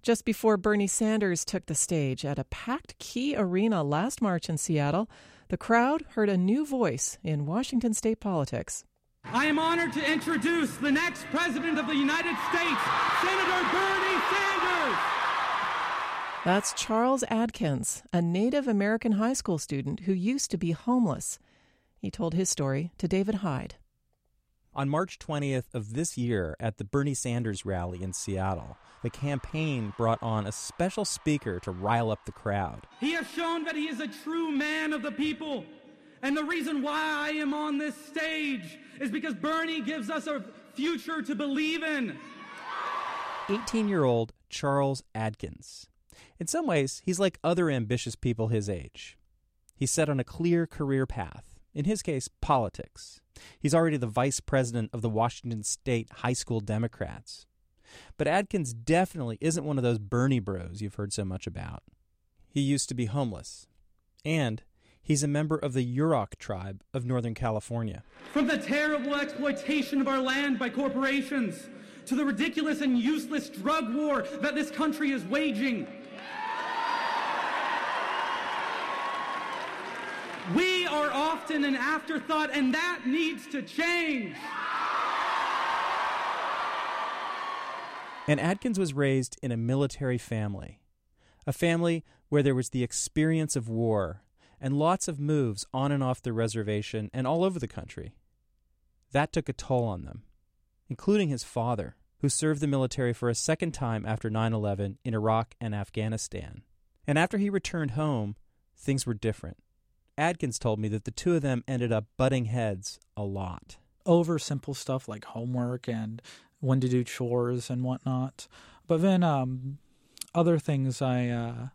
Just before Bernie Sanders took the stage at a packed Key Arena last March in Seattle, the crowd heard a new voice in Washington state politics. I am honored to introduce the next President of the United States, Senator Bernie Sanders. That's Charles Adkins, a Native American high school student who used to be homeless. He told his story to David Hyde. On March 20th of this year at the Bernie Sanders rally in Seattle, the campaign brought on a special speaker to rile up the crowd. He has shown that he is a true man of the people. And the reason why I am on this stage is because Bernie gives us a future to believe in. 18-year-old Charles Adkins. In some ways, he's like other ambitious people his age. He's set on a clear career path, in his case, politics. He's already the vice president of the Washington State High School Democrats. But Adkins definitely isn't one of those Bernie bros you've heard so much about. He used to be homeless. And he's a member of the Yurok tribe of Northern California. From the terrible exploitation of our land by corporations to the ridiculous and useless drug war that this country is waging, we are often an afterthought, and that needs to change. And Adkins was raised in a military family, a family where there was the experience of war and lots of moves on and off the reservation and all over the country. That took a toll on them, including his father, who served the military for a second time after 9/11 in Iraq and Afghanistan. And after he returned home, things were different. Adkins told me that the two of them ended up butting heads a lot. Over simple stuff like homework and when to do chores and whatnot. But then other things were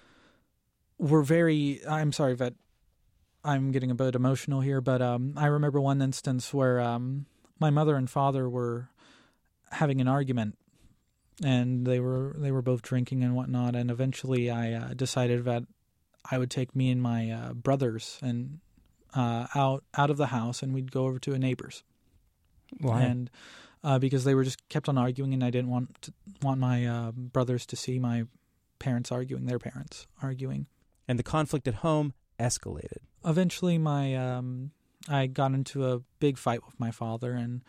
very... I'm sorry that I'm getting a bit emotional here, but I remember one instance where my mother and father were having an argument, and they were both drinking and whatnot, and eventually I decided that I would take me and my brothers and out of the house, and we'd go over to a neighbor's. Why? And because they were just kept on arguing, and I didn't want my brothers to see my parents arguing, their parents arguing. And the conflict at home escalated. Eventually, I got into a big fight with my father, and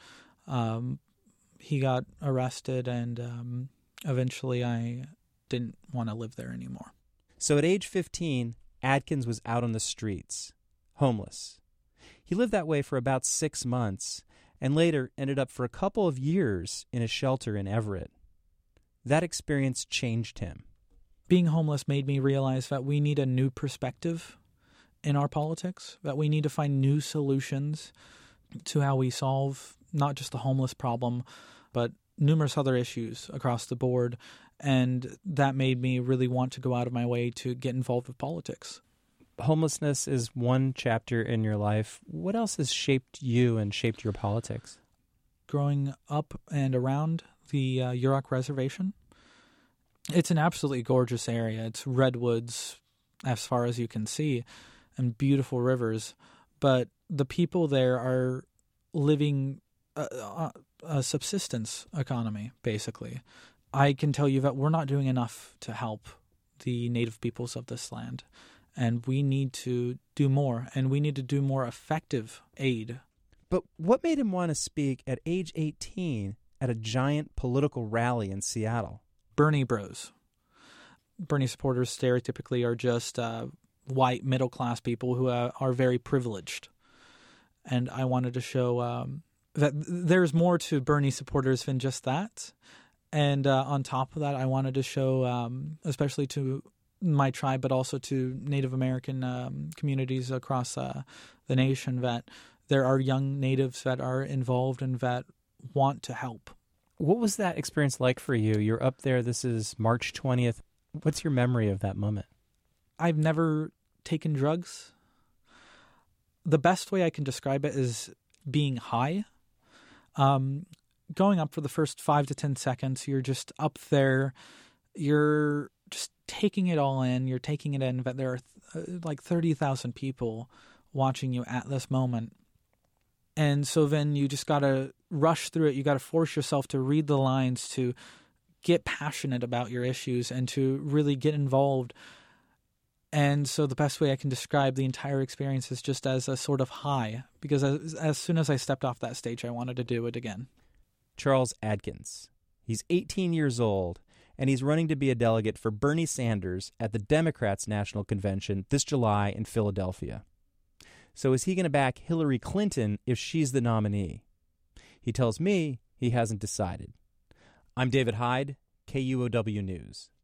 he got arrested, and eventually I didn't want to live there anymore. So at age 15, Adkins was out on the streets, homeless. He lived that way for about 6 months, and later ended up for a couple of years in a shelter in Everett. That experience changed him. Being homeless made me realize that we need a new perspective in our politics, that we need to find new solutions to how we solve not just the homeless problem, but numerous other issues across the board. And that made me really want to go out of my way to get involved with politics. Homelessness is one chapter in your life. What else has shaped you and shaped your politics? Growing up and around the Yurok Reservation, it's an absolutely gorgeous area. It's redwoods as far as you can see and beautiful rivers. But the people there are living a subsistence economy, basically. I can tell you that we're not doing enough to help the native peoples of this land. And we need to do more, and we need to do more effective aid. But what made him want to speak at age 18 at a giant political rally in Seattle? Bernie bros. Bernie supporters stereotypically are just white middle-class people who are very privileged. And I wanted to show that there's more to Bernie supporters than just that. And on top of that, I wanted to show, especially to my tribe, but also to Native American communities across the nation, that there are young natives that are involved and that want to help. What was that experience like for you? You're up there. This is March 20th. What's your memory of that moment? I've never taken drugs. The best way I can describe it is being high. Going up for the first 5 to 10 seconds, you're just up there. You're just taking it all in. You're taking it in that there are like 30,000 people watching you at this moment. And so then you just got to rush through it. You got to force yourself to read the lines, to get passionate about your issues and to really get involved. And so the best way I can describe the entire experience is just as a sort of high, because as soon as I stepped off that stage, I wanted to do it again. Charles Adkins. He's 18 years old, and he's running to be a delegate for Bernie Sanders at the Democrats' National Convention this July in Philadelphia. So is he going to back Hillary Clinton if she's the nominee? He tells me he hasn't decided. I'm David Hyde, KUOW News.